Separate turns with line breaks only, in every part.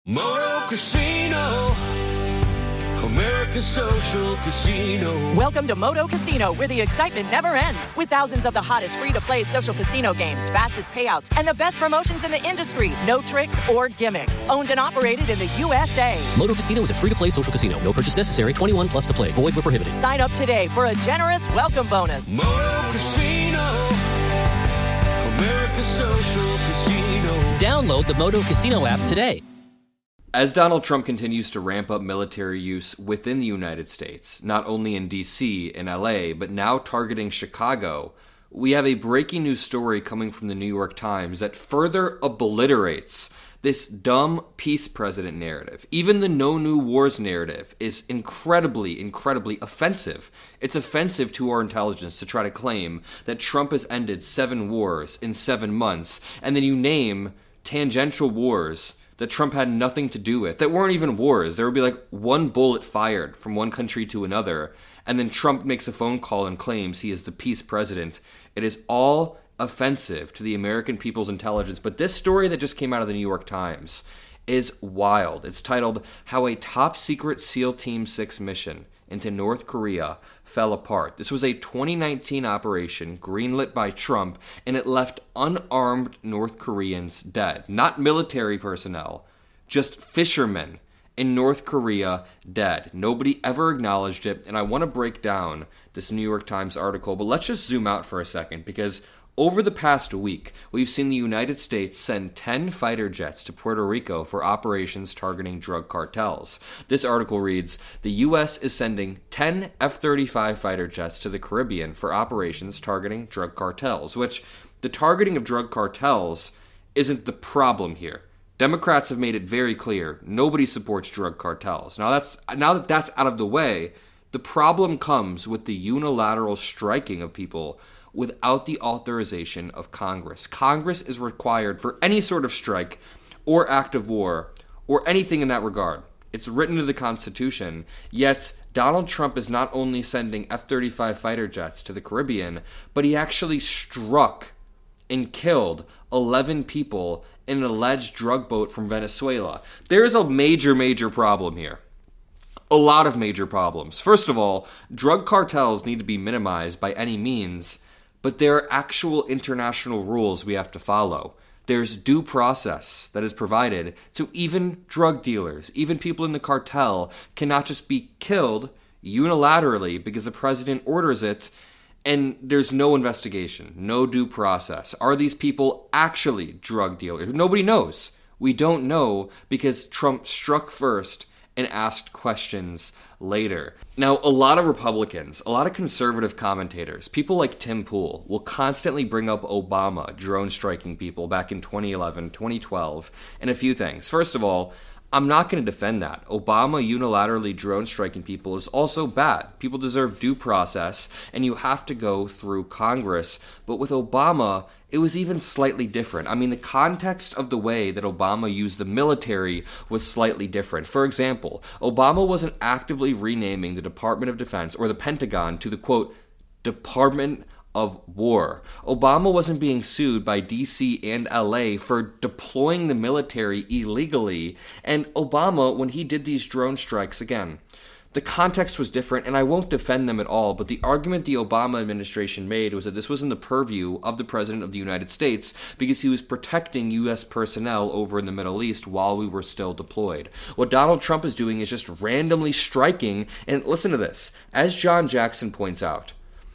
Moto Casino, America's social casino.
Welcome to Moto Casino, where the excitement never ends. With thousands of the hottest free-to-play social casino games, fastest payouts, and the best promotions in the industry. No tricks or gimmicks. Owned and operated in the USA.
Moto Casino is a free-to-play social casino. No purchase necessary. 21 plus to play. Void where prohibited.
Sign up today for a generous welcome bonus.
Moto Casino, America's social casino.
Download the Moto Casino app today.
As Donald Trump continues to ramp up military use within the United States, not only in D.C. and L.A., but now targeting Chicago, we have a breaking news story coming from the New York Times that further obliterates this dumb peace president narrative. Even the no new wars narrative is incredibly offensive. It's offensive to our intelligence to try to claim that Trump has ended 7 wars in 7 months, and then you name tangential wars that Trump had nothing to do with, that weren't even wars. There would be like one bullet fired from one country to another, and then Trump makes a phone call and claims he is the peace president. It is all offensive to the American people's intelligence. But this story that just came out of the New York Times is wild. It's titled, How a Top Secret SEAL Team 6 Mission into North Korea Fell Apart. This was a 2019 operation greenlit by Trump, and it left unarmed North Koreans dead. Not military personnel, just fishermen in North Korea dead. Nobody ever acknowledged it, and I want to break down this New York Times article, but let's just zoom out for a second, because over the past week, we've seen the United States send 10 fighter jets to Puerto Rico for operations targeting drug cartels. This article reads, the U.S. is sending 10 F-35 fighter jets to the Caribbean for operations targeting drug cartels, which the targeting of drug cartels isn't the problem here. Democrats have made it very clear nobody supports drug cartels. Now that that's out of the way, the problem comes with the unilateral striking of people without the authorization of Congress. Congress is required for any sort of strike or act of war or anything in that regard. It's written into the Constitution, yet Donald Trump is not only sending F-35 fighter jets to the Caribbean, but he actually struck and killed 11 people in an alleged drug boat from Venezuela. There's a major problem here. A lot of major problems. First of all, drug cartels need to be minimized by any means, but there are actual international rules we have to follow. There's due process that is provided to even drug dealers. Even people in the cartel cannot just be killed unilaterally because the president orders it and there's no investigation, no due process. Are these people actually drug dealers? Nobody knows. We don't know because Trump struck first and asked questions later. Now, a lot of Republicans, a lot of conservative commentators, people like Tim Pool will constantly bring up Obama drone striking people back in 2011, 2012, and a few things. First of all, I'm not going to defend that. Obama unilaterally drone striking people is also bad. People deserve due process, and you have to go through Congress. But with Obama, it was even slightly different. I mean, the context of the way that Obama used the military was slightly different. For example, Obama wasn't actively renaming the Department of Defense or the Pentagon to the, quote, Department of War. Obama wasn't being sued by DC and LA for deploying the military illegally. And Obama, when he did these drone strikes, again, the context was different, and I won't defend them at all, but the argument the Obama administration made was that this was in the purview of the President of the United States because he was protecting U.S. personnel over in the Middle East while we were still deployed. What Donald Trump is doing is just randomly striking, and listen to this, as John Jackson points out,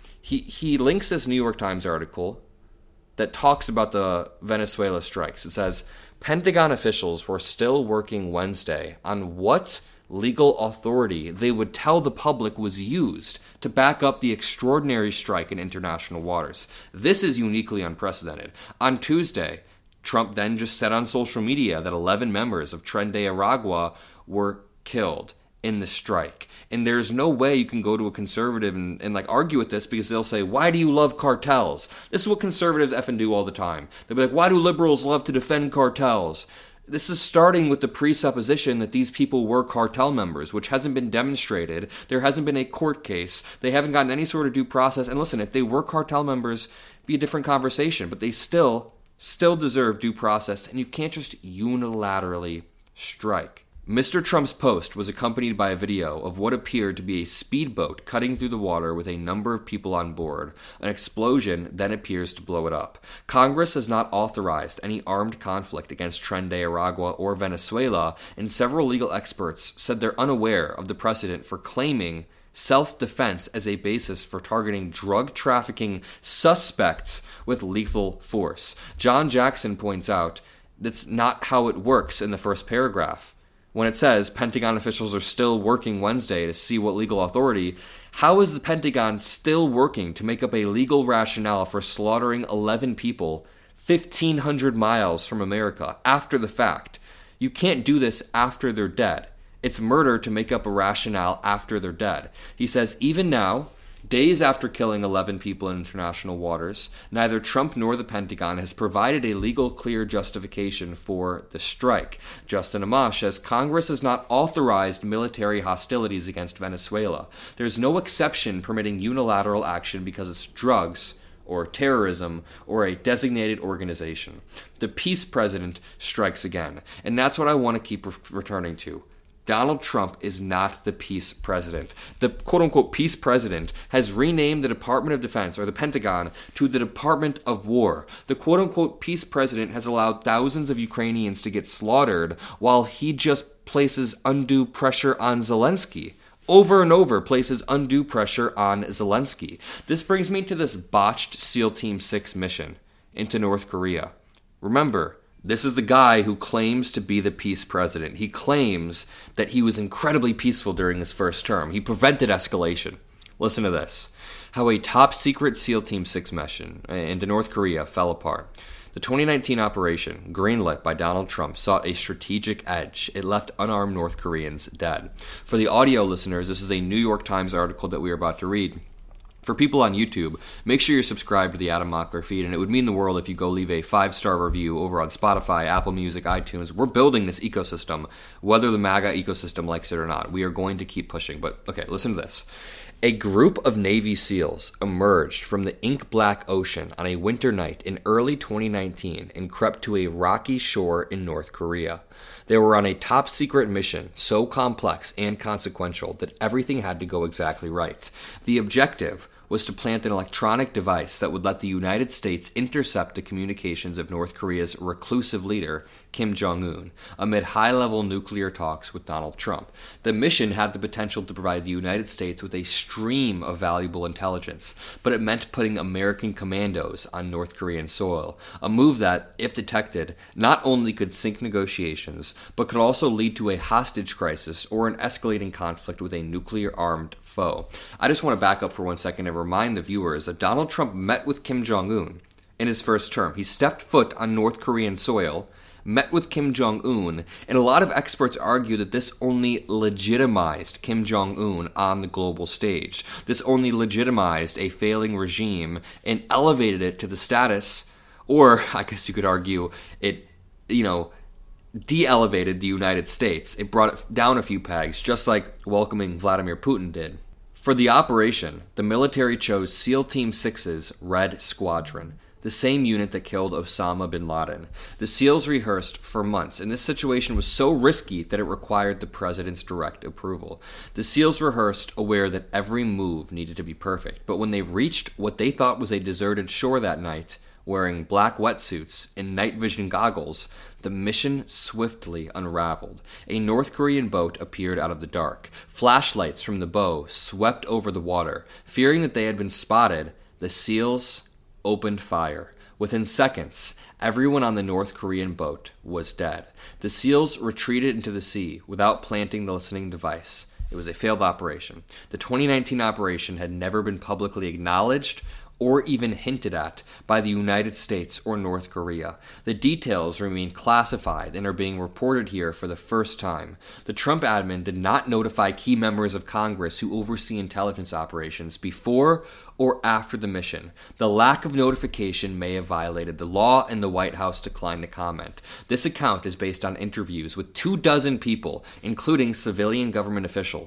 he links this New York Times article that talks about the Venezuela strikes. It says, Pentagon officials were still working Wednesday on what legal authority they would tell the public was used to back up the extraordinary strike in international waters. This is uniquely unprecedented. On Tuesday, Trump then just said on social media that 11 members of Tren de Aragua were killed in the strike. And there's no way you can go to a conservative and like argue with this because they'll say, why do you love cartels? This is what conservatives effing do all the time. They'll be like, why do liberals love to defend cartels? This is starting with the presupposition that these people were cartel members, which hasn't been demonstrated. There hasn't been a court case. They haven't gotten any sort of due process. And listen, if they were cartel members, it'd be a different conversation. But they still deserve due process. And you can't just unilaterally strike. Mr. Trump's post was accompanied by a video of what appeared to be a speedboat cutting through the water with a number of people on board. An explosion then appears to blow it up. Congress has not authorized any armed conflict against Tren de Aragua or Venezuela, and several legal experts said they're unaware of the precedent for claiming self-defense as a basis for targeting drug trafficking suspects with lethal force. John Jackson points out that's not how it works in the first paragraph. When it says Pentagon officials are still working Wednesday to see what legal authority, how is the Pentagon still working to make up a legal rationale for slaughtering 11 people 1,500 miles from America after the fact? You can't do this after they're dead. It's murder to make up a rationale after they're dead. He says, even now, days after killing 11 people in international waters, neither Trump nor the Pentagon has provided a legal clear justification for the strike. Justin Amash says Congress has not authorized military hostilities against Venezuela. There's no exception permitting unilateral action because it's drugs or terrorism or a designated organization. The peace president strikes again, and that's what I want to keep returning to. Donald Trump is not the peace president. The quote-unquote peace president has renamed the Department of Defense, or the Pentagon, to the Department of War. The quote-unquote peace president has allowed thousands of Ukrainians to get slaughtered while he just places undue pressure on Zelensky. Over and over places undue pressure on Zelensky. This brings me to this botched SEAL Team 6 mission into North Korea. Remember, this is the guy who claims to be the peace president. He claims that he was incredibly peaceful during his first term. He prevented escalation. Listen to this. How a top-secret SEAL Team 6 mission into North Korea fell apart. The 2019 operation, greenlit by Donald Trump, sought a strategic edge. It left unarmed North Koreans dead. For the audio listeners, this is a New York Times article that we are about to read. For people on YouTube, make sure you're subscribed to the Adam Mockler feed, and it would mean the world if you go leave a 5-star review over on Spotify, Apple Music, iTunes. We're building this ecosystem, whether the MAGA ecosystem likes it or not. We are going to keep pushing. But, okay, listen to this. A group of Navy SEALs emerged from the ink-black ocean on a winter night in early 2019 and crept to a rocky shore in North Korea. They were on a top-secret mission so complex and consequential that everything had to go exactly right. The objective was to plant an electronic device that would let the United States intercept the communications of North Korea's reclusive leader, Kim Jong-un, amid high-level nuclear talks with Donald Trump. The mission had the potential to provide the United States with a stream of valuable intelligence, but it meant putting American commandos on North Korean soil, a move that, if detected, not only could sink negotiations, but could also lead to a hostage crisis or an escalating conflict with a nuclear-armed foe. I just want to back up for 1 second and remind the viewers that Donald Trump met with Kim Jong-un in his first term. He stepped foot on North Korean soil, met with Kim Jong-un, and a lot of experts argue that this only legitimized Kim Jong-un on the global stage. This only legitimized a failing regime and elevated it to the status, or I guess you could argue it, de-elevated the United States. It brought it down a few pegs, just like welcoming Vladimir Putin did. For the operation, the military chose SEAL Team 6's Red Squadron, the same unit that killed Osama bin Laden. The SEALs rehearsed for months, and this situation was so risky that it required the president's direct approval. The SEALs rehearsed aware that every move needed to be perfect, but when they reached what they thought was a deserted shore that night, wearing black wetsuits and night vision goggles, the mission swiftly unraveled. A North Korean boat appeared out of the dark. Flashlights from the bow swept over the water. Fearing that they had been spotted, the SEALs opened fire. Within seconds, everyone on the North Korean boat was dead. The SEALs retreated into the sea without planting the listening device. It was a failed operation. The 2019 operation had never been publicly acknowledged or even hinted at by the United States or North Korea. The details remain classified and are being reported here for the first time. The Trump admin did not notify key members of Congress who oversee intelligence operations before or after the mission. The lack of notification may have violated the law, and the White House declined to comment. This account is based on interviews with 24 people, including civilian government officials.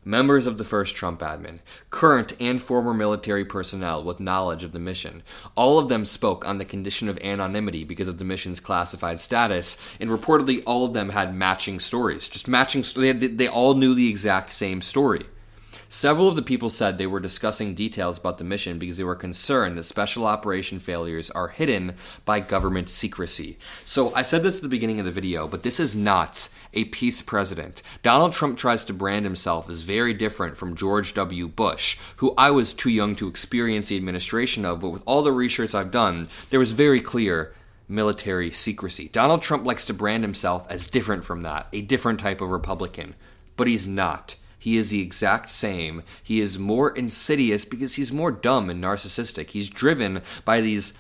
members of the first Trump admin, current and former military personnel with knowledge of the mission. All of them spoke on the condition of anonymity because of the mission's classified status, and reportedly all of them had matching stories. Just matching, they all knew the exact same story. Several of the people said they were discussing details about the mission because they were concerned that special operation failures are hidden by government secrecy. So I said this at the beginning of the video, but this is not a peace president. Donald Trump tries to brand himself as very different from George W. Bush, who I was too young to experience the administration of, but with all the research I've done, there was very clear military secrecy. Donald Trump likes to brand himself as different from that, a different type of Republican, but he's not. He is the exact same. He is more insidious because he's more dumb and narcissistic. He's driven by these,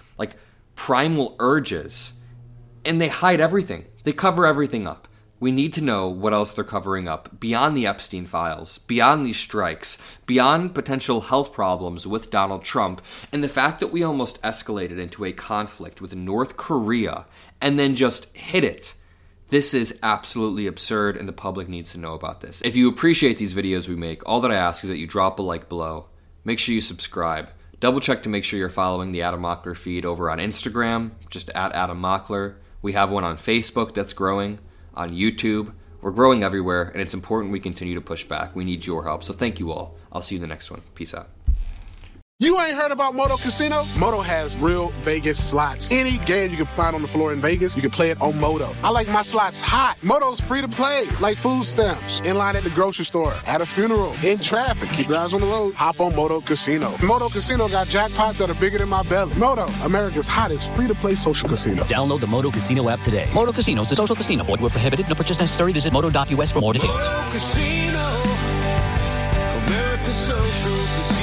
primal urges. And they hide everything. They cover everything up. We need to know what else they're covering up beyond the Epstein files, beyond these strikes, beyond potential health problems with Donald Trump, and the fact that we almost escalated into a conflict with North Korea and then just hit it. This is absolutely absurd, and the public needs to know about this. If you appreciate these videos we make, all that I ask is that you drop a like below. Make sure you subscribe. Double check to make sure you're following the Adam Mockler feed over on Instagram, just at Adam Mockler. We have one on Facebook that's growing, on YouTube. We're growing everywhere, and it's important we continue to push back. We need your help, so thank you all. I'll see you in the next one. Peace out.
You ain't heard about Moto Casino? Moto has real Vegas slots. Any game you can find on the floor in Vegas, you can play it on Moto. I like my slots hot. Moto's free to play, like food stamps. In line at the grocery store, at a funeral, in traffic. Keep your eyes on the road. Hop on Moto Casino. Moto Casino got jackpots that are bigger than my belly. Moto, America's hottest free-to-play social casino.
Download the Moto Casino app today. Moto Casino is a social casino. Void where prohibited. No purchase necessary. Visit moto.us for more details.
Moto Casino, America's social casino.